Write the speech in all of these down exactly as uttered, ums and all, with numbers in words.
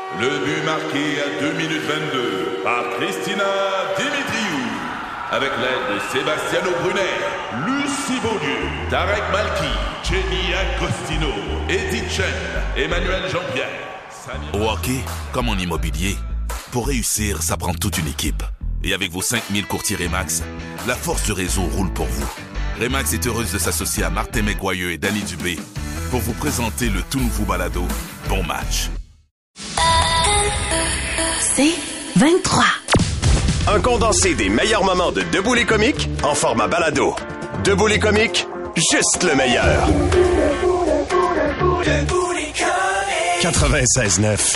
Le but marqué à deux minutes vingt-deux par Christina Dimitriou. Avec l'aide de Sebastiano Brunet, Lucie Beaulieu, Tarek Malki, Jenny Agostino, Edith Chen, Emmanuel Jean-Pierre. Samir... Au hockey, comme en immobilier, pour réussir, ça prend toute une équipe. Et avec vos cinq mille courtiers Remax, la force du réseau roule pour vous. Remax est heureuse de s'associer à Martin McGuire et Danny Dubé pour vous présenter le tout nouveau balado Bon Match. C'est vingt-trois. Un condensé des meilleurs moments de Debout les comiques en format balado. Debout les comiques, juste le meilleur. quatre-vingt-seize neuf.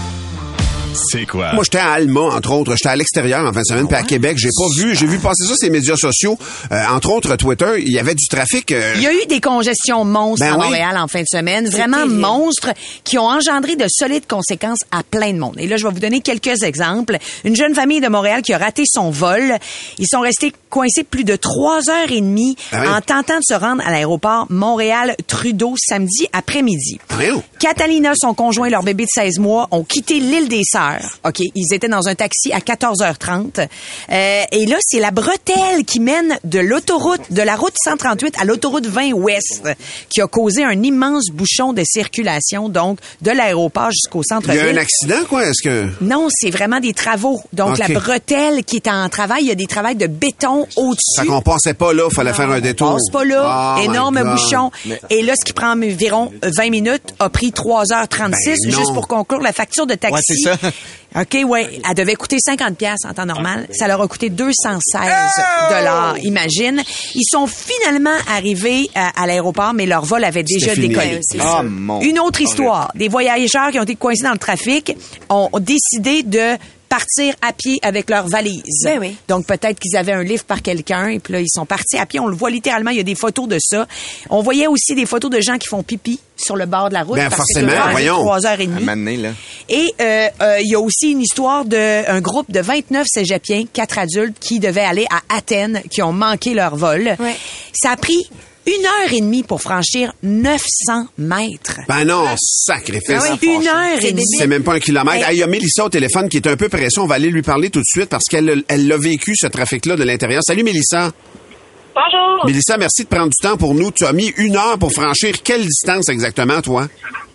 C'est quoi? Moi, j'étais à Alma, entre autres. J'étais à l'extérieur en fin de semaine, puis à Québec. J'ai pas vu, j'ai vu passer ça sur les médias sociaux. Euh, entre autres, Twitter, il y avait du trafic. Euh... Il y a eu des congestions monstres ben à oui. Montréal en fin de semaine. Vraiment monstres, qui ont engendré de solides conséquences à plein de monde. Et là, je vais vous donner quelques exemples. Une jeune famille de Montréal qui a raté son vol. Ils sont restés coincés plus de trois heures et demie ben oui. en tentant de se rendre à l'aéroport Montréal-Trudeau samedi après-midi. Ben oui. Catalina, son conjoint et leur bébé de seize mois ont quitté l'île des Sœurs. OK, ils étaient dans un taxi à quatorze heures trente. Euh, et là, c'est la bretelle qui mène de l'autoroute, de la route cent trente-huit à l'autoroute vingt ouest qui a causé un immense bouchon de circulation, donc de l'aéroport jusqu'au centre-ville. Il y a un accident, quoi? Est-ce que... Non, c'est vraiment des travaux. Donc, okay. La bretelle qui est en travail, il y a des travaux de béton au-dessus. Fait qu'on passait pas là, il fallait non, faire un détour. On passe pas là. Oh énorme bouchon. Mais... Et là, ce qui prend environ vingt minutes a pris trois heures trente-six ben juste pour conclure la facture de taxi. Ouais, c'est ça. OK, ouais. Elle devait coûter cinquante piastres en temps normal. Ça leur a coûté deux cent seize dollars, imagine. Ils sont finalement arrivés à, à l'aéroport, mais leur vol avait déjà décollé. Oh, mon... Une autre histoire. Des voyageurs qui ont été coincés dans le trafic ont décidé de partir à pied avec leurs valises. Ben oui. Donc, peut-être qu'ils avaient un livre par quelqu'un et puis là, ils sont partis à pied. On le voit littéralement, il y a des photos de ça. On voyait aussi des photos de gens qui font pipi sur le bord de la route. Ben, parce forcément, que voyons. Trois heures et demie. Mané, là. Et euh, euh, il y a aussi une histoire d'un groupe de vingt-neuf cégepiens, quatre adultes, qui devaient aller à Athènes, qui ont manqué leur vol. Ouais. Ça a pris une heure et demie pour franchir neuf cents mètres. Ben non, sacrifice. Ah oui, une heure et demie. C'est même pas un kilomètre. Il hey. y a Mélissa au téléphone qui est un peu pressée. On va aller lui parler tout de suite parce qu'elle elle l'a vécu, ce trafic-là, de l'intérieur. Salut, Mélissa. Bonjour. Mélissa, merci de prendre du temps pour nous. Tu as mis une heure pour franchir quelle distance exactement, toi?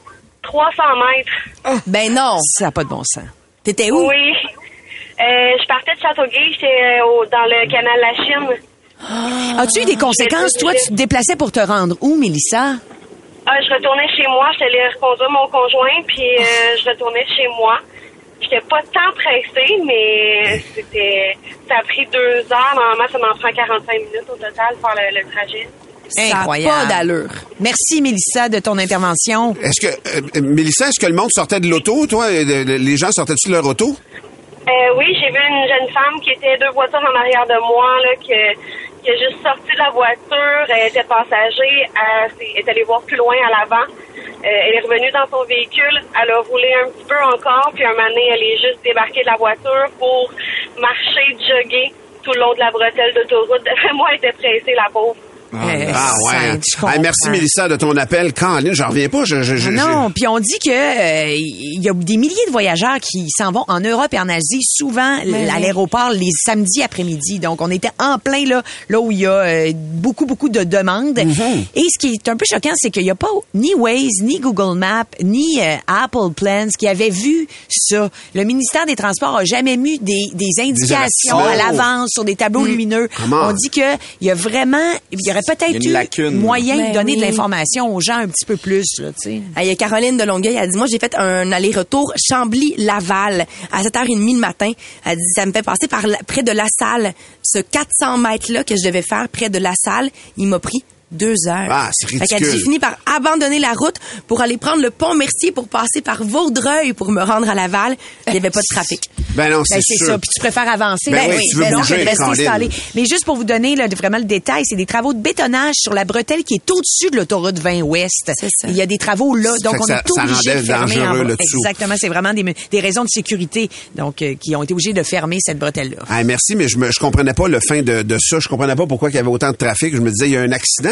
trois cents mètres. Oh, ben non. Ça n'a pas de bon sens. T'étais où? Oui. Euh, je partais de Châteauguay. J'étais au, dans le canal La Chine. Ah. As-tu eu des conséquences? Toi, tu te déplaçais pour te rendre où, Mélissa? Ah, je retournais chez moi. Je allée reconduire mon conjoint, puis euh, je retournais chez moi. J'étais pas tant pressée, mais c'était, ça a pris deux heures. Normalement, ça m'en prend quarante-cinq minutes au total pour faire le, le trajet. Incroyable. Ça n'a pas d'allure. Merci, Mélissa, de ton intervention. Est-ce que, euh, Mélissa, est-ce que le monde sortait de l'auto, toi? Les gens sortaient-tu de leur auto? Euh, oui, j'ai vu une jeune femme qui était deux voitures en arrière de moi, là, qui, qui a juste sorti de la voiture. Elle était passager. Elle est allée voir plus loin à l'avant. Euh, elle est revenue dans son véhicule. Elle a roulé un petit peu encore. Puis un moment donné, elle est juste débarquée de la voiture pour marcher, jogger tout le long de la bretelle d'autoroute. Moi, elle était pressée, la pauvre. Ah, euh, ah ouais. Hey, merci Mélissa de ton appel. Caroline, j'en reviens pas. Je, je, je, non, puis on dit que euh, il y a des milliers de voyageurs qui s'en vont en Europe et en Asie, souvent mais à l'aéroport les samedis après-midi. Donc on était en plein là, là où il y a euh, beaucoup beaucoup de demandes. Mm-hmm. Et ce qui est un peu choquant, c'est qu'il y a pas ni Waze, ni Google Maps, ni euh, Apple Plans qui avaient vu ça. Le ministère des Transports a jamais mis des, des indications des à l'avance sur des tableaux mmh. lumineux. Comment? On dit que il y a vraiment, il y aurait peut-être eu moyen ben de donner oui. de l'information aux gens un petit peu plus, là, tu sais. Il y a Caroline de Longueuil, elle dit, moi, j'ai fait un aller-retour Chambly-Laval à sept heures trente le matin. Elle dit, ça me fait passer par la, près de la salle. Ce quatre cents mètres-là que je devais faire près de la salle, il m'a pris deux heures. Ah, c'est ridicule. Fait qu'elle dit, j'ai fini par abandonner la route pour aller prendre le pont Mercier pour passer par Vaudreuil pour me rendre à Laval. Il n'y avait pas de trafic. Ben non, c'est ben, c'est ça. Puis tu préfères avancer. Ben, ben oui, tu veux ben bouger, non, rester installé. Mais juste pour vous donner là, vraiment le détail, c'est des travaux de bétonnage sur la bretelle qui est au-dessus de l'autoroute vingt ouest. C'est ça. Il y a des travaux là, donc on ça, est obligé de fermer en bas. Dessous. Exactement, c'est vraiment des, des raisons de sécurité donc euh, qui ont été obligés de fermer cette bretelle là. Ah, merci, mais je me je comprenais pas le fin de, de ça. Je comprenais pas pourquoi il y avait autant de trafic. Je me disais il y a un accident,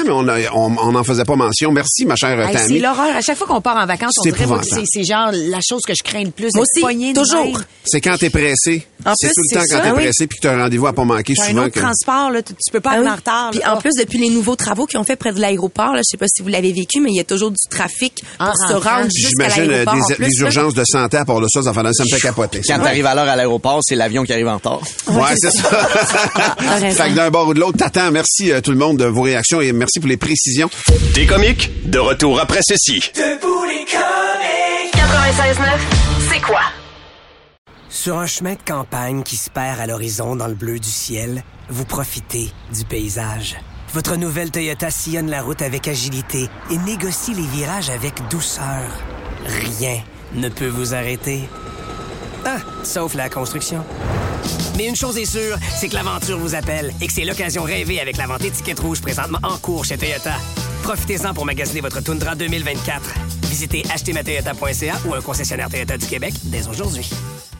mais on a, on, on en faisait pas mention. Merci, ma chère Hey, Tammy. c'est l'horreur. À chaque fois qu'on part en vacances, on C'est dirait moi, que épouvantable. c'est, c'est genre la chose que je crains le plus. Moi d'être aussi, poignée de toujours. même. C'est quand t'es pressé. En c'est plus, tout le c'est temps quand ça. t'es Ah oui. pressé puis que t'as un rendez-vous à pas manquer T'as un souvent. autre Que... transport, là, tu, tu peux pas Ah aller oui. en retard. Puis là. en plus, depuis les nouveaux travaux qu'ils ont fait près de l'aéroport, là, je sais pas si vous l'avez vécu, mais il y a toujours du trafic pour En se rentrant. rendre Puis jusqu'à j'imagine euh, l'aéroport. en des, plus, des là. urgences de santé à part de ça, ça, fait- ça me fait capoter. Quand ça. t'arrives à l'heure à l'aéroport, c'est l'avion qui arrive en retard. Ouais, c'est ça. T'as raison. Fait que d'un bord ou de l'autre, t'attends. Merci euh, tout le monde de vos réactions et merci pour les précisions. Des comiques, de retour après ceci. quatre-vingt-seize neuf, c'est quoi? Sur un chemin de campagne qui se perd à l'horizon dans le bleu du ciel, vous profitez du paysage. Votre nouvelle Toyota sillonne la route avec agilité et négocie les virages avec douceur. Rien ne peut vous arrêter. Ah, sauf la construction. Mais une chose est sûre, c'est que l'aventure vous appelle et que c'est l'occasion rêvée avec la vente étiquette rouge présentement en cours chez Toyota. Profitez-en pour magasiner votre Tundra deux mille vingt-quatre. Visitez acheter ma toyota point c a ou un concessionnaire Toyota du Québec dès aujourd'hui.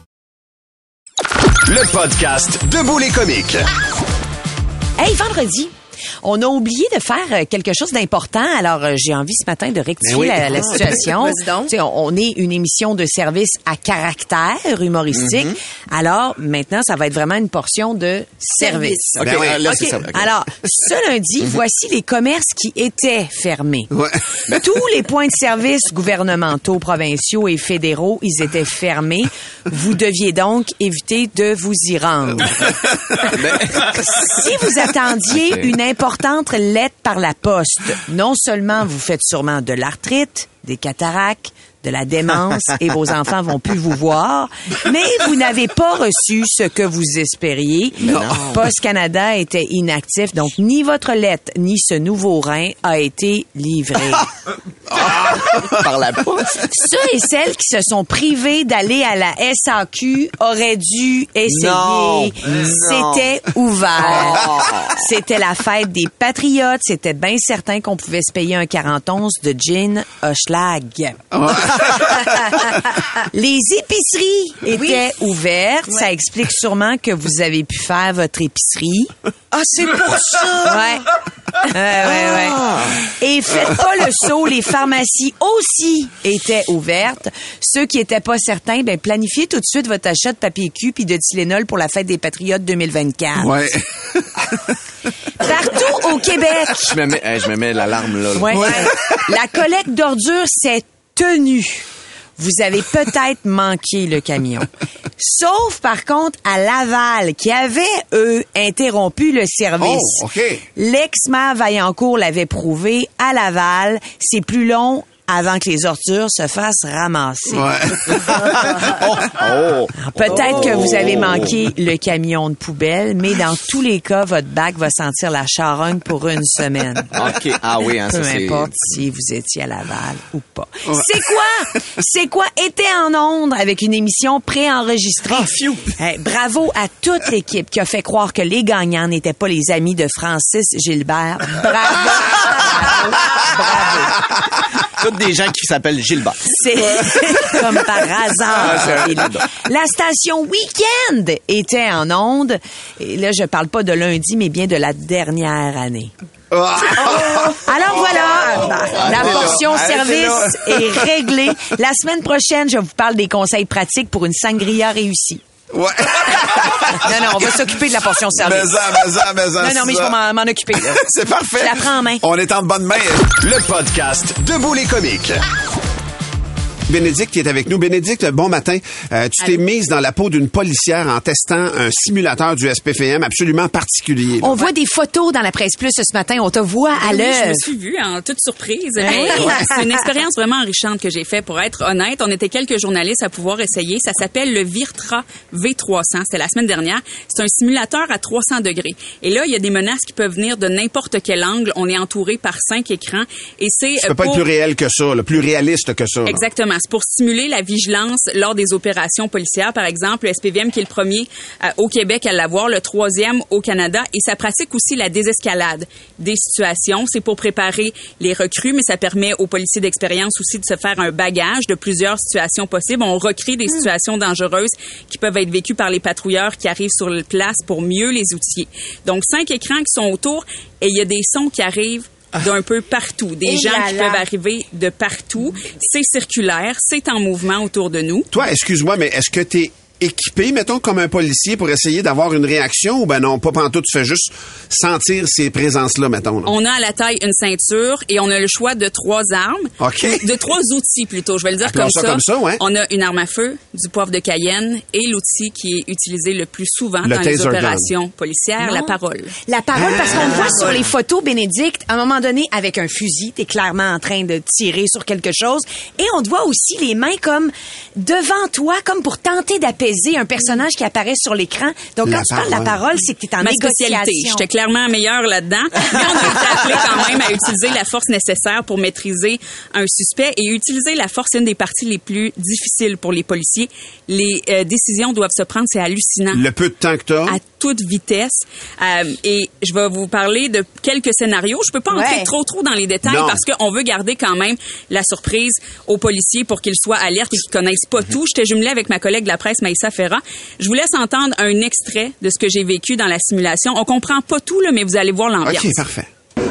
Le podcast Debout les comiques. Hey, vendredi, on a oublié de faire euh, quelque chose d'important. Alors, euh, j'ai envie ce matin de rectifier Ben oui. la, la situation. Vas-y donc. Tu sais, on, on est une émission de service à caractère humoristique. Alors, maintenant, ça va être vraiment une portion de service. OK, Ben oui. euh, là, OK. c'est ça. OK. Alors, ce lundi, voici les commerces qui étaient fermés. Ouais. Tous les points de service gouvernementaux, provinciaux et fédéraux, ils étaient fermés. Vous deviez donc éviter de vous y rendre. Si vous attendiez une importante lettre par la poste, non seulement vous faites sûrement de l'arthrite, des cataractes, de la démence et vos enfants vont plus vous voir, mais vous n'avez pas reçu ce que vous espériez. Post Canada était inactif, donc ni votre lettre ni ce nouveau rein a été livré. Par la poste. Ceux et celles qui se sont privés d'aller à la S A Q auraient dû essayer. Non. C'était ouvert. C'était la fête des patriotes. C'était bien certain qu'on pouvait se payer un quarante onces de gin Hochelag. Les épiceries étaient ouvertes. Ça explique sûrement que vous avez pu faire votre épicerie. Ah, c'est pour ça! Ouais. Ouais, ouais, ouais. Et faites pas le saut, les pharmacies aussi étaient ouvertes. Ceux qui étaient pas certains, ben planifiez tout de suite votre achat de papier cul puis de Tylenol pour la fête des Patriotes deux mille vingt-quatre. Ouais. Partout au Québec. Je me mets, hey, je me mets l'alarme, là. là. Ouais. La collecte d'ordures s'est tenue. Vous avez peut-être manqué le camion. Sauf, par contre, à Laval, qui avait, eux, interrompu le service. Oh, OK. L'ex-maire Vaillancourt l'avait prouvé. À Laval, c'est plus long avant que les ordures se fassent ramasser. Ouais. Oh! Peut-être que vous avez manqué le camion de poubelle, mais dans tous les cas, votre bac va sentir la charogne pour une semaine. OK. Ah oui, hein, Peu ça, c'est... importe si vous étiez à Laval ou pas. C'est quoi? C'est quoi? Était en ondes avec une émission préenregistrée. Hey, bravo à toute l'équipe qui a fait croire que les gagnants n'étaient pas les amis de Francis Gilbert. Bravo. Bravo. Bravo. Toutes des gens qui s'appellent Gilbert. C'est comme par hasard. La station Week-end était en onde. Et là, je parle pas de lundi, mais bien de la dernière année. Alors voilà, la portion service est réglée. La semaine prochaine, je vous parle des conseils pratiques pour une sangria réussie. Ouais. Non, non, on va s'occuper de la portion service. Mais ça, mais ça, mais ça. Non, non, mais je vais m'en, m'en occuper. Là. C'est parfait. Je la prends en main. On est en bonne main. Le podcast Debout les comiques. Bénédicte qui est avec nous. Bénédicte, bon matin. Euh, tu t'es mise dans la peau d'une policière en testant un simulateur du S P V M absolument particulier. là. On voit des photos dans la presse plus ce matin. On te voit à Oui, je l'œuvre. me suis vue en toute surprise. Mais c'est une expérience vraiment enrichante que j'ai faite. Pour être honnête, on était quelques journalistes à pouvoir essayer. Ça s'appelle le Virtra V trois cents. C'était la semaine dernière. C'est un simulateur à trois cents degrés. Et là, il y a des menaces qui peuvent venir de n'importe quel angle. On est entouré par cinq écrans. Et c'est Ça peut pas pour... être plus réel que ça, là, plus réaliste que ça. là. Exactement. C'est pour stimuler la vigilance lors des opérations policières. Par exemple, le S P V M qui est le premier euh, au Québec à l'avoir, le troisième au Canada. Et ça pratique aussi la désescalade des situations. C'est pour préparer les recrues, mais ça permet aux policiers d'expérience aussi de se faire un bagage de plusieurs situations possibles. On recrée des situations dangereuses qui peuvent être vécues par les patrouilleurs qui arrivent sur le place pour mieux les outiller. Donc, cinq écrans qui sont autour et il y a des sons qui arrivent d'un peu partout. Des Et gens là qui là. peuvent arriver de partout. C'est circulaire, c'est en mouvement autour de nous. Toi, excuse-moi, mais est-ce que t'es équipé, mettons, comme un policier pour essayer d'avoir une réaction ou ben non, pas pantoute, tu fais juste sentir ces présences-là, mettons. Là. On a à la taille une ceinture et on a le choix de trois armes. OK. De trois outils, plutôt. Je vais le dire Appelons comme ça ça. comme ça, ouais. On a une arme à feu, du poivre de Cayenne et l'outil qui est utilisé le plus souvent Le dans les taser gun. opérations policières, Non. la parole. La parole, parce qu'on Ah. voit sur les photos, Bénédicte, à un moment donné, avec un fusil, t'es clairement en train de tirer sur quelque chose. Et on te voit aussi les mains comme devant toi, comme pour tenter d'apaiser un personnage qui apparaît sur l'écran. Donc, La quand tu parles de la parole. parole, c'est que t'es en Ma négociation. spécialité. J'étais clairement meilleure là-dedans. Mais on a été appelé quand même à utiliser la force nécessaire pour maîtriser un suspect. Et utiliser la force, c'est une des parties les plus difficiles pour les policiers. Les euh, décisions doivent se prendre, c'est hallucinant. Le peu de temps que t'as. À toute vitesse. Euh, et je vais vous parler de quelques scénarios. Je peux pas entrer Ouais. trop trop dans les détails Non. parce qu'on veut garder quand même la surprise aux policiers pour qu'ils soient alertes et qu'ils connaissent pas tout. J'étais jumelée avec ma collègue de la presse, Maïssa Ferra. Je vous laisse entendre un extrait de ce que j'ai vécu dans la simulation. On comprend pas tout, là, mais vous allez voir l'ambiance. OK, parfait.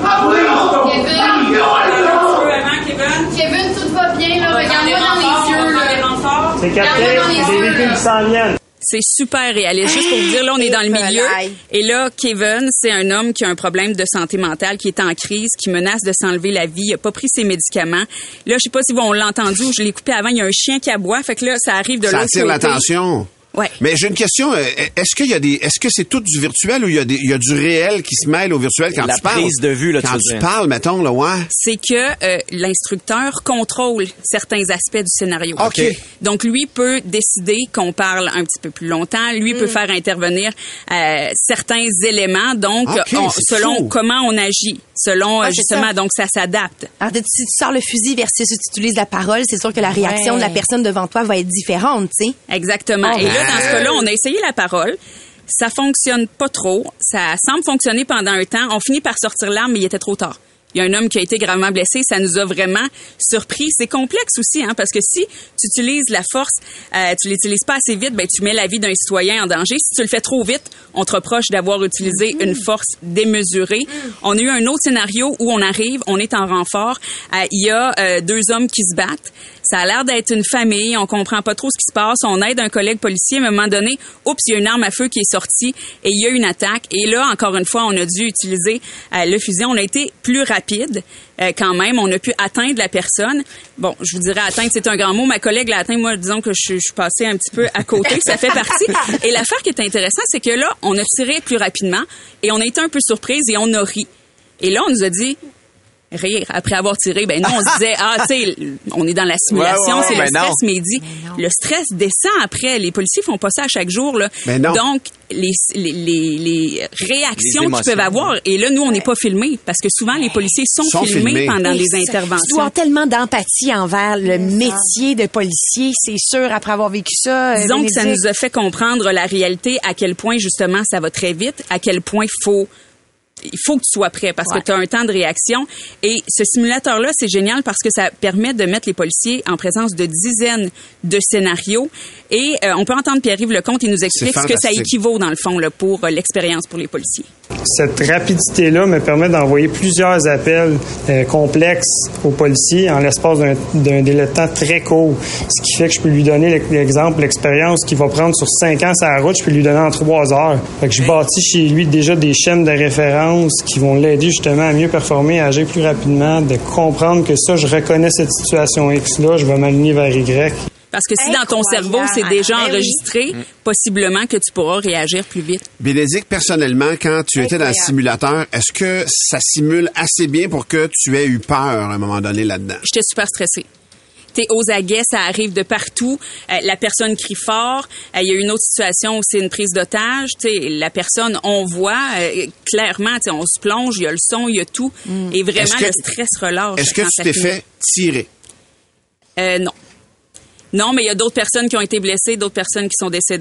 Kevin, tout va bien, là. Regarde-moi dans les yeux, là. C'est capté, des véhicules qui s'en viennent. C'est super réaliste. Juste pour vous dire, là, on est dans le milieu. Et là, Kevin, c'est un homme qui a un problème de santé mentale, qui est en crise, qui menace de s'enlever la vie. Il a pas pris ses médicaments. Là, je sais pas si vous, on l'a entendu ou je l'ai coupé avant. Il y a un chien qui aboie. Fait que là, ça arrive de Ça l'autre attire côté. l'attention. Ouais. Mais j'ai une question. euh, Est-ce qu'il y a des, est-ce que c'est tout du virtuel ou il y a des, il y a du réel qui se mêle au virtuel quand La tu parles? prise de vue, là, tu Quand veux tu dire. parles, mettons, là, ouais. C'est que euh, l'instructeur contrôle certains aspects du scénario. OK. Donc, lui peut décider qu'on parle un petit peu plus longtemps. Lui peut faire intervenir euh, certains éléments. Donc, OK, on- c'est selon fou. comment on agit, selon Ah, euh, c'est justement, ça. donc ça s'adapte. Alors, si tu sors le fusil versus si tu utilises la parole, c'est sûr que la réaction Ouais. de la personne devant toi va être différente, tu sais. Exactement. Oh, Et là, dans ce ouais. cas-là, on a essayé la parole. Ça fonctionne pas trop. Ça semble fonctionner pendant un temps. On finit par sortir l'arme, mais il était trop tard. Il y a un homme qui a été gravement blessé. Ça nous a vraiment surpris. C'est complexe aussi, hein, parce que si tu utilises la force, euh, tu l'utilises pas assez vite, ben tu mets la vie d'un citoyen en danger. Si tu le fais trop vite, on te reproche d'avoir utilisé Mm-hmm. une force démesurée. On a eu un autre scénario où on arrive, on est en renfort. Euh, Il y a euh, deux hommes qui se battent. Ça a l'air d'être une famille. On comprend pas trop ce qui se passe. On aide un collègue policier. À un moment donné, oups, il y a une arme à feu qui est sortie et il y a une attaque. Et là, encore une fois, on a dû utiliser euh, le fusil. On a été plus rapide euh, quand même. On a pu atteindre la personne. Bon, je vous dirais atteindre, c'est un grand mot. Ma collègue l'a atteint. Moi, disons que je, je suis passée un petit peu à côté. Ça fait partie. Et l'affaire qui est intéressante, c'est que là, on a tiré plus rapidement et on a été un peu surprise et on a ri. Et là, on nous a dit rire après avoir tiré. Ben nous, on se disait, ah, tu sais, on est dans la simulation, Ouais, ouais, c'est ouais, le ben stress, non. mais il dit, le stress descend après. Les policiers font pas ça à chaque jour, là. Ben non. Donc, les, les, les, les réactions Les qu'ils émotions. peuvent avoir, et là, nous, on n'est pas filmés, parce que souvent, les policiers sont, Sont filmés, filmés. pendant Et les ça- Tu dois interventions. avoir tellement d'empathie envers le métier de policier, c'est sûr, après avoir vécu ça. euh, Disons que ça Bénédicte. nous a fait comprendre la réalité, à quel point, justement, ça va très vite, à quel point il faut il faut que tu sois prêt parce Ouais. que tu as un temps de réaction. Et ce simulateur-là, c'est génial parce que ça permet de mettre les policiers en présence de dizaines de scénarios. Et euh, on peut entendre Pierre-Yves Lecomte, il nous explique ce que ça fantastique. équivaut, dans le fond, là, pour euh, l'expérience pour les policiers. Cette rapidité-là me permet d'envoyer plusieurs appels euh, complexes aux policiers en l'espace d'un, d'un délai de temps très court. Ce qui fait que je peux lui donner l'ex- l'exemple, l'expérience qu'il va prendre sur cinq ans sur la route, je peux lui donner en trois heures. Fait que je bâtis chez lui déjà des chaînes de référence qui vont l'aider justement à mieux performer, à agir plus rapidement, de comprendre que ça, je reconnais cette situation X-là, je vais m'aligner vers Y. Parce que si dans ton Incroyable. cerveau, c'est déjà Ben oui. enregistré, possiblement que tu pourras réagir plus vite. Bénédicte, personnellement, quand tu étais dans le simulateur, est-ce que ça simule assez bien pour que tu aies eu peur à un moment donné là-dedans? J'étais super stressée. T'es aux aguets, ça arrive de partout. Euh, la personne crie fort. Euh, Il y a une autre situation où c'est une prise d'otage. T'sais, la personne, on voit euh, clairement, t'sais, on se plonge, il y a le son, il y a tout. Et vraiment, Est-ce que- le stress relâche. Est-ce que quand tu ça t'es finit. fait tirer? Euh, non. Non, mais il y a d'autres personnes qui ont été blessées, d'autres personnes qui sont décédées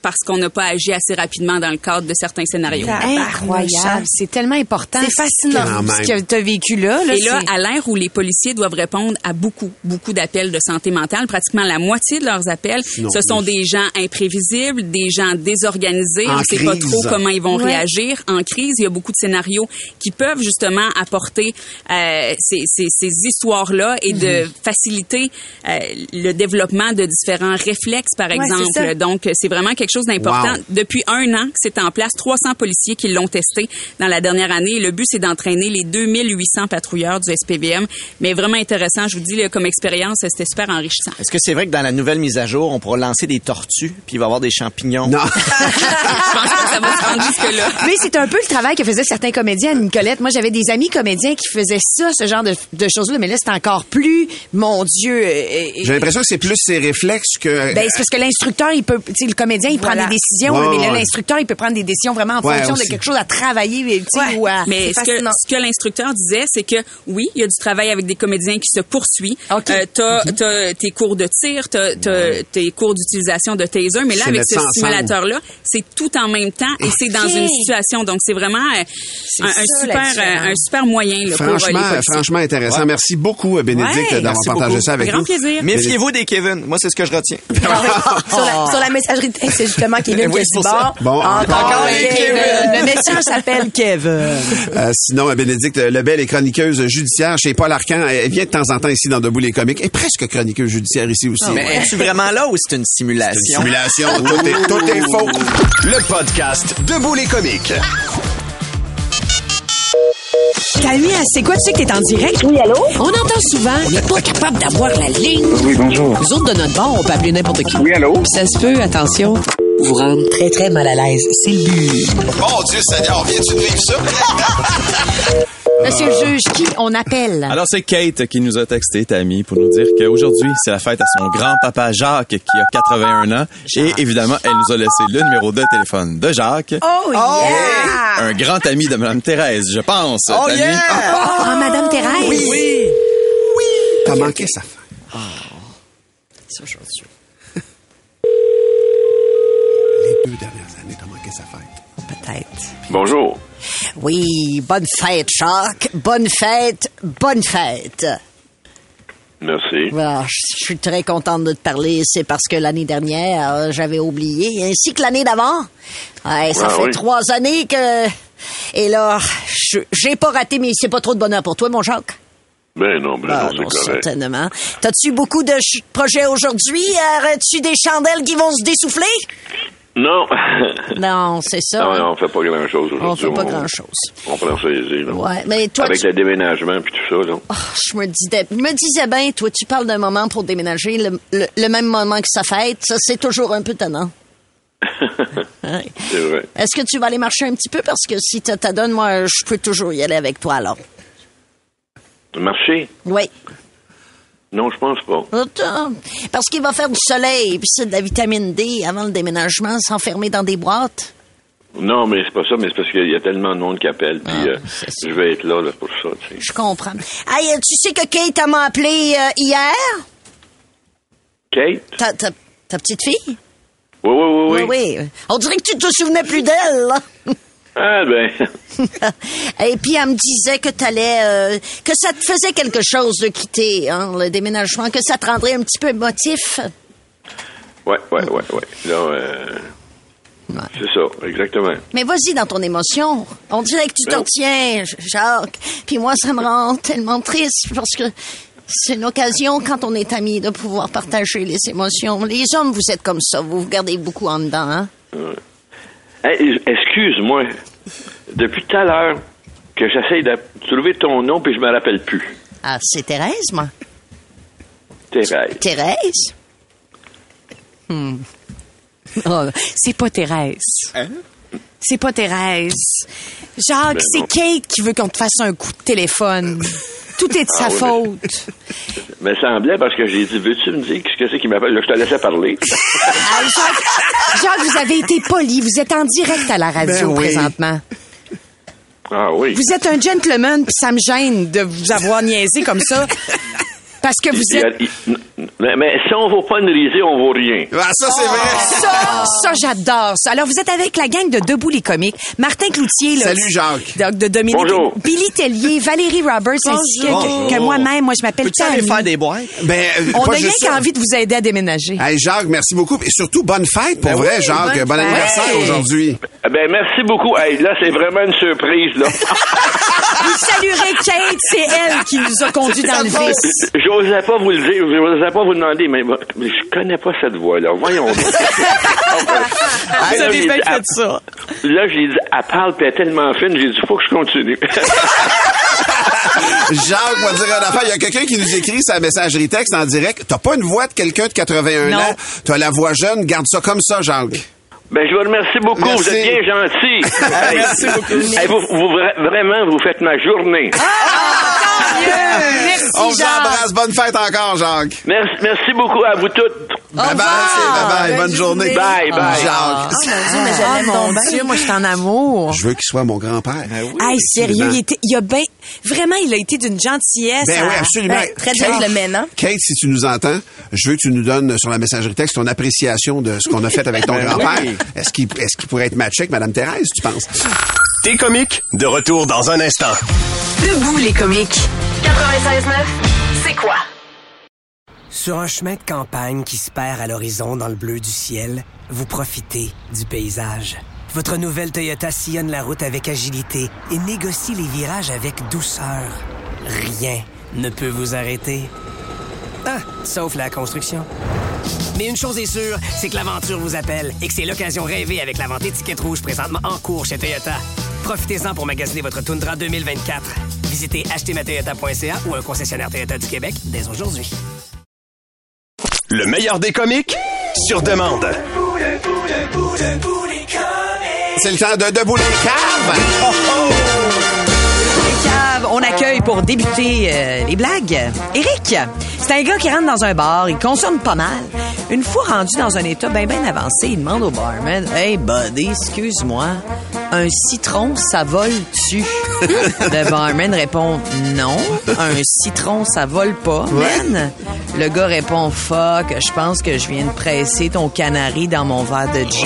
parce qu'on n'a pas agi assez rapidement dans le cadre de certains scénarios. Incroyable. C'est tellement important. C'est fascinant. Ce que tu as vécu là. là Et là, c'est... à l'ère où les policiers doivent répondre à beaucoup, beaucoup d'appels de santé mentale, pratiquement la moitié de leurs appels, non, ce sont des gens imprévisibles, des gens désorganisés. On ne sait pas trop comment ils vont ouais. réagir. En crise, il y a beaucoup de scénarios qui peuvent justement apporter euh, ces, ces, ces histoires-là et mmh. de faciliter euh, le développement de différents réflexes, par exemple. Ouais, Donc, c'est vraiment quelque chose d'important. Wow. Depuis un an que c'est en place, trois cents policiers qui l'ont testé dans la dernière année. Le but, c'est d'entraîner les deux mille huit cents patrouilleurs du S P V M. Mais vraiment intéressant, je vous dis, là, comme expérience, c'était super enrichissant. Est-ce que c'est vrai que dans la nouvelle mise à jour, on pourra lancer des tortues, puis il va y avoir des champignons? Non. Je pense pas que ça va se rendre jusque-là. Mais c'est un peu le travail que faisaient certains comédiens, Nicolette. Moi, j'avais des amis comédiens qui faisaient ça, ce genre de, de choses-là. Mais là, c'est encore plus, mon Dieu. Euh, J'ai l'impression que c'est plus ses réflexes que... Ben, c'est parce que l'instructeur, il peut, tu sais, le comédien, il voilà. prend des décisions, ouais, mais là, l'instructeur, il peut prendre des décisions vraiment en ouais, fonction aussi. de quelque chose à travailler, tu sais, ouais. ou à... Mais ce que, ce que l'instructeur disait, c'est que oui, il y a du travail avec des comédiens qui se poursuit. Okay. Euh, t'as, okay. t'as tes cours de tir, t'as, t'as ouais. tes cours d'utilisation de taser, mais là, c'est avec ce simulateur-là, c'est tout en même temps et c'est dans okay. une situation. Donc, c'est vraiment euh, un, un super, euh, un super moyen là, pour les policiers. Franchement intéressant. Ouais. Merci beaucoup, Bénédicte, ouais, d'avoir partagé beaucoup. ça avec Grand nous. Grand plaisir. Méfiez-vous des Kevin. Moi, c'est ce que je retiens. sur, la, sur la messagerie de texte, c'est justement Kevin oui, qui a dit bon. Bon, encore les Kevin. Le méchant s'appelle Kevin. Euh, sinon, Bénédicte Lebel est chroniqueuse judiciaire chez Paul Arcand. Elle vient de temps en temps ici dans Debout les comiques. Elle est presque chroniqueuse judiciaire ici aussi. Mais ouais. es-tu vraiment là ou c'est une simulation? C'est une simulation. tout, est, tout est faux. Le podcast Debout les comiques. Camille, c'est quoi? Tu sais que t'es en direct? Oui, allô? On entend souvent, on n'est pas capable d'avoir la ligne. Oui, bonjour. Nous autres, de notre bord, on peut appeler n'importe qui. Oui, allô? Puis ça se peut, attention, vous rendre très, très mal à l'aise. C'est le but. Mon Dieu Seigneur, viens-tu de vivre ça? Monsieur le juge, qui on appelle? Alors, c'est Kate qui nous a texté, Tammy, pour nous dire qu'aujourd'hui, c'est la fête à son grand-papa Jacques, qui a quatre-vingt-un ans. Jacques. Et évidemment, elle nous a laissé le numéro de téléphone de Jacques. Oh, yeah! Un grand ami de Mme Thérèse, je pense. Oh, Tammy. yeah! Oh, oh, Mme Thérèse! Oui! Oui! Oui. T'as manqué sa fête. Oh. C'est aujourd'hui. Les deux dernières années, t'as manqué sa fête. Peut-être. Bonjour. Oui, bonne fête, Jacques. Bonne fête, bonne fête. Merci. Alors, je suis très contente de te parler. C'est parce que l'année dernière, j'avais oublié, ainsi que l'année d'avant. Ouais, ça ah, fait oui. trois années que... Et là, je, j'ai pas raté, mais c'est pas trop de bonheur pour toi, mon Jacques. Ben non, ben ah, non, c'est non, correct. Certainement. T'as-tu beaucoup de ch- projets aujourd'hui? As-tu des chandelles qui vont se dessouffler? Non. Non, c'est ça. Non, on fait pas grand-chose aujourd'hui. On fait pas on, grand-chose. On prend ça aisé, là. Ouais, mais toi, avec tu... le déménagement puis tout ça, là. Oh, je me disais, je me disais bien, toi, tu parles d'un moment pour déménager, le, le, le même moment que sa fête, ça, c'est toujours un peu tannant. Ouais. C'est vrai. Est-ce que tu vas aller marcher un petit peu? Parce que si tu t'adonnes, moi, je peux toujours y aller avec toi, alors. Marcher? Oui. Non, je pense pas. Parce qu'il va faire du soleil, puis c'est de la vitamine D avant le déménagement, s'enfermer dans des boîtes. Non, mais c'est pas ça, mais c'est parce qu'il y a tellement de monde qui appelle, puis ah, euh, je vais être là, là pour ça, tu sais. Je comprends. Hey, tu sais que Kate m'a appelé euh, hier? Kate? Ta, ta, ta petite fille? Oui, oui, oui, oui. Oui, oui. On dirait que tu te souvenais plus d'elle, là. Ah, ben. Et puis, elle me disait que t'allais, euh, que ça te faisait quelque chose de quitter, hein, le déménagement, que ça te rendrait un petit peu émotif. Ouais, ouais, ouais, ouais. Là, euh, ouais. C'est ça, exactement. Mais vas-y dans ton émotion. On dirait que tu t'en tiens, Jacques. Puis moi, ça me rend tellement triste parce que c'est une occasion, quand on est amis, de pouvoir partager les émotions. Les hommes, vous êtes comme ça. Vous vous gardez beaucoup en dedans, hein? Ouais. Hey, excuse-moi, depuis tout à l'heure que j'essaye de trouver ton nom puis je me rappelle plus. Ah, c'est Thérèse, moi. Thérèse. Thérèse? Hmm. Oh, c'est pas Thérèse. Hein? C'est pas Thérèse. Jacques, ben c'est non. Kate qui veut qu'on te fasse un coup de téléphone. Tout est de ah, sa oui, faute. Mais... me semblait parce que j'ai dit, veux-tu me dire ce que c'est qui m'appelle? Là, je te laissais parler. Ah, Jacques, Jacques, vous avez été poli. Vous êtes en direct à la radio ben oui. présentement. Ah oui. Vous êtes un gentleman, puis ça me gêne de vous avoir niaisé comme ça. Parce que vous il, êtes... Il, Mais, mais si on vaut pas une risée, on vaut rien. Ah, ça, c'est vrai. Ça, ça, j'adore ça. Alors, vous êtes avec la gang de Debout les comiques. Martin Cloutier, là. Salut, Jacques. De, de Dominique. Bonjour. Billy Tellier, Valérie Roberts, ainsi que, Bonjour. que moi-même. Moi, je m'appelle Peux-tu aller Tammy. faire des boîtes? Ben, euh, On pas a rien juste ça. qu'envie de vous aider à déménager. Hey, Jacques, merci beaucoup. Et surtout, bonne fête, pour Ben vrai, oui, Jacques. bonne Bon fête. anniversaire aujourd'hui. Eh Ben, merci beaucoup. Hey, là, c'est vraiment une surprise, là. Vous saluerez Kate, c'est elle qui nous a conduits dans le vice. J'osais pas vous le dire, j'osais pas vous demander, mais, mais je connais pas cette voix-là. Voyons. Vous avez bien fait ça. Là, j'ai dit, elle parle, puis elle est tellement fine, j'ai dit, faut que je continue. Jacques va dire une affaire. Il y a quelqu'un qui nous écrit sa messagerie texte en direct. T'as pas une voix de quelqu'un de quatre-vingt-un Non. ans. T'as la voix jeune. Garde ça comme ça, Jacques. Ben, je vous remercie beaucoup. Merci. Vous êtes bien gentil. Hey, Merci beaucoup. hey, vous, vous, vra- vraiment, vous faites ma journée. Merci, On vous Jacques. embrasse. Bonne fête encore, Jacques. Merci, merci beaucoup à vous toutes. Bye bye. revoir. Bye bye. Bonne Bonne journée. journée. Bye, bye. Jacques. Ah, mon Dieu, mais je Ah, l'aime mon donc Dieu, bien. Moi, je suis en amour. Je veux qu'il soit mon grand-père. Hey, sérieux, il, était, il a bien... Vraiment, il a été d'une gentillesse. Ben à- oui, absolument. Ben, très Kate, gentleman, hein? Kate, si tu nous entends, je veux que tu nous donnes sur la messagerie texte ton appréciation de ce qu'on a fait avec ton Ben grand-père. oui. Est-ce qu'il est-ce qu'il pourrait être matché avec Mme Thérèse, tu penses? T'es comique, de retour dans un instant. Debout les comiques. quatre-vingt-seize neuf, c'est quoi? Sur un chemin de campagne qui se perd à l'horizon dans le bleu du ciel, vous profitez du paysage. Votre nouvelle Toyota sillonne la route avec agilité et négocie les virages avec douceur. Rien ne peut vous arrêter. Ah, sauf la construction. Mais une chose est sûre, c'est que l'aventure vous appelle et que c'est l'occasion rêvée avec la vente étiquette rouge présentement en cours chez Toyota. Profitez-en pour magasiner votre Tundra deux mille vingt-quatre. Visitez acheter ma toyota point c a ou un concessionnaire Toyota du Québec dès aujourd'hui. Le meilleur des comiques, sur demande. C'est le temps de Debout les caves. Oh, oh. Les caves, on accueille pour débuter euh, les blagues. Éric, c'est un gars qui rentre dans un bar, il consomme pas mal. Une fois rendu dans un état bien bien avancé, il demande au barman « Hey buddy, excuse-moi, un citron, ça vole-tu? » Le barman répond « Non, un citron, ça vole pas, man. » Le gars répond « Fuck, je pense que je viens de presser ton canari dans mon verre de gin. »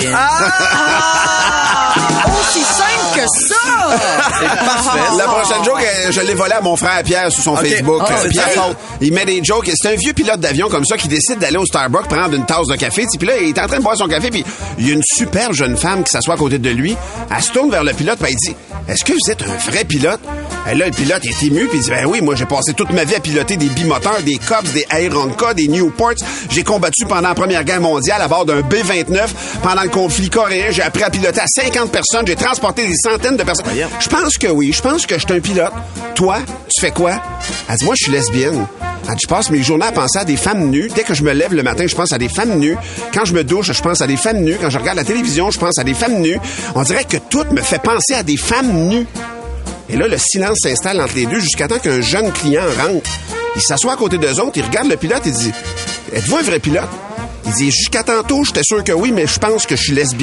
Aussi simple que ça! C'est parfait. La prochaine joke, euh, je l'ai volée à mon frère Pierre sur son Ok. Facebook. Ah, Euh, c'est Pierre, ta faute. il met des jokes. C'est un vieux pilote d'avion comme ça qui décide d'aller au Starbucks prendre une tasse de café. Puis là, il est en train de boire son café. Puis il y a une super jeune femme qui s'assoit à côté de lui. Elle se tourne vers le pilote. Puis elle dit « Est-ce que vous êtes un vrai pilote? » Et là, le pilote est ému. Puis il dit « Ben oui, moi, j'ai passé toute ma vie à piloter des bimoteurs, des Cubs, des Aeronca, des Newports. J'ai combattu pendant la Première Guerre mondiale à bord d'un B vingt-neuf. Pendant le conflit coréen, j'ai appris à piloter à cinquante personnes. J'ai transporté des centaines de personnes. Je pense que oui. Je pense que je suis un pilote. Toi, tu fais quoi? » Elle dit « Moi, je suis lesbienne. » Elle dit « Je passe mes journées à penser à des femmes nues. Dès que je me lève le matin, je pense à des femmes nues. Quand je me douche, je pense à des femmes nues. Quand je regarde la télévision, je pense à des femmes nues. On dirait que tout me fait penser à des femmes nues. » Et là, le silence s'installe entre les deux jusqu'à temps qu'un jeune client rentre. Il s'assoit à côté d'eux autres, il regarde le pilote et dit « Êtes-vous un vrai pilote? » Il dit « Jusqu'à tantôt, j'étais sûr que oui, mais je pense que je suis lesbienne. »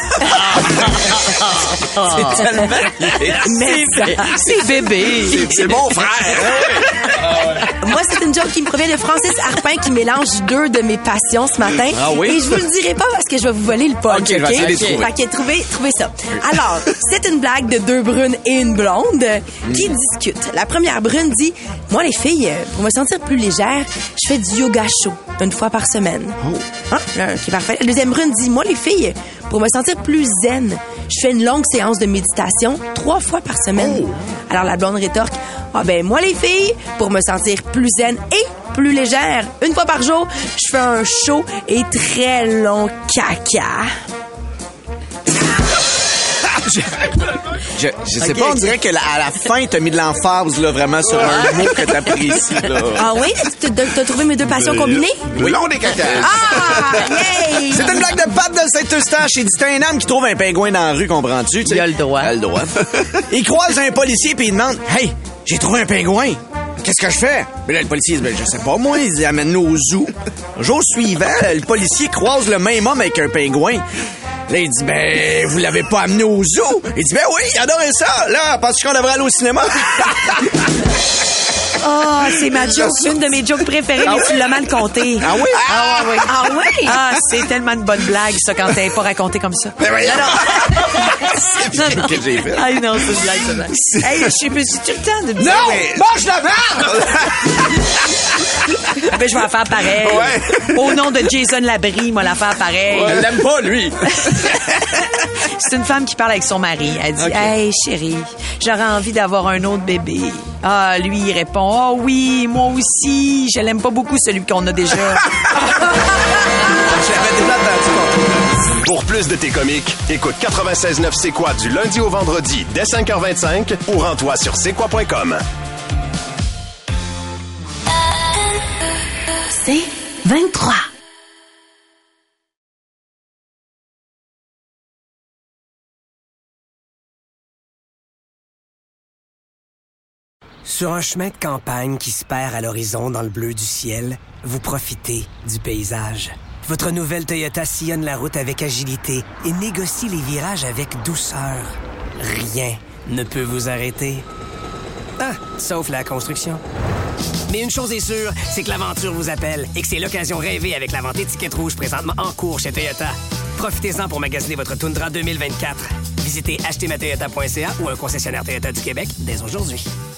C'est tellement... Mais ça, c'est bébé. C'est- C'est mon frère. Moi, c'est une joke qui me provient de Francis Harpin qui mélange deux de mes passions ce matin. Ah oui? Et je vous le dirai pas parce que je vais vous voler le punch, Ok, je vais OK? essayer de les trouver. Fait que trouvez, trouvez ça. Alors, c'est une blague de deux brunes et une blonde qui discutent. La première brune dit « Moi, les filles, pour me sentir plus légère, je fais du yoga chaud une fois par semaine. Hein? OK, parfait. La deuxième brune dit « Moi, les filles, pour me sentir plus zen, je fais une longue séance de méditation trois fois par semaine. Alors la blonde rétorque « Ah ben moi les filles, pour me sentir plus zen et plus légère, une fois par jour, je fais un chaud et très long caca. » Je, je sais Ok, pas, on ok. dirait que la- à la fin, t'as mis de l'emphase là, vraiment sur un mot que t'apprécies. Là. Ah oui? T'as t'as trouvé mes deux passions combinées? Blonde et caca. Ah! Yay! C'est une blague de Pat de Saint-Eustache. Il dit, t'as un homme qui trouve un pingouin dans la rue, comprends-tu? Il a le droit. Il a le droit. Il croise un policier puis il demande, hey, j'ai trouvé un pingouin. Qu'est-ce que je fais? Mais là, le policier dit, ben, je sais pas, moi, il dit, amène-le au zoo. Le jour suivant, le policier croise le même homme avec un pingouin. Là, il dit, ben, vous l'avez pas amené au zoo? Il dit, ben oui, il adorait ça. Là, parce qu'on devrait aller au cinéma. Oh, c'est ma joke, une de mes jokes préférées, Ah mais oui? tu l'as mal compté. Ah oui? Ah oui. Ah oui? Ah, c'est tellement une bonne blague, ça, quand t'es pas raconté comme ça. Mais voyons. C'est ce que j'ai fait. Ah non, c'est une blague, c'est une blague. Hey, je sais pas si tu le temps de me dire. Non! mais- Mange la merde! Ah ben, je vais la faire pareil. Ouais. Au nom de Jason Labrie, moi, la faire pareil. Elle l'aime pas, lui. C'est une femme qui parle avec son mari. Elle dit, Ok. hey, chérie, j'aurais envie d'avoir un autre bébé. Ah, lui, il répond, oh oui, moi aussi. Je l'aime pas beaucoup, celui qu'on a déjà. J'avais déjà entendu. Pour plus de tes comiques, écoute quatre-vingt-seize neuf C'est quoi du lundi au vendredi dès cinq heures vingt-cinq ou rends-toi sur c'est quoi point com. C'est vingt-trois. Sur un chemin de campagne qui se perd à l'horizon dans le bleu du ciel, vous profitez du paysage. Votre nouvelle Toyota sillonne la route avec agilité et négocie les virages avec douceur. Rien ne peut vous arrêter. Ah, sauf la construction. Mais une chose est sûre, c'est que l'aventure vous appelle et que c'est l'occasion rêvée avec la vente étiquette rouge présentement en cours chez Toyota. Profitez-en pour magasiner votre Tundra deux mille vingt-quatre. Visitez acheter ma toyota point c a ou un concessionnaire Toyota du Québec dès aujourd'hui.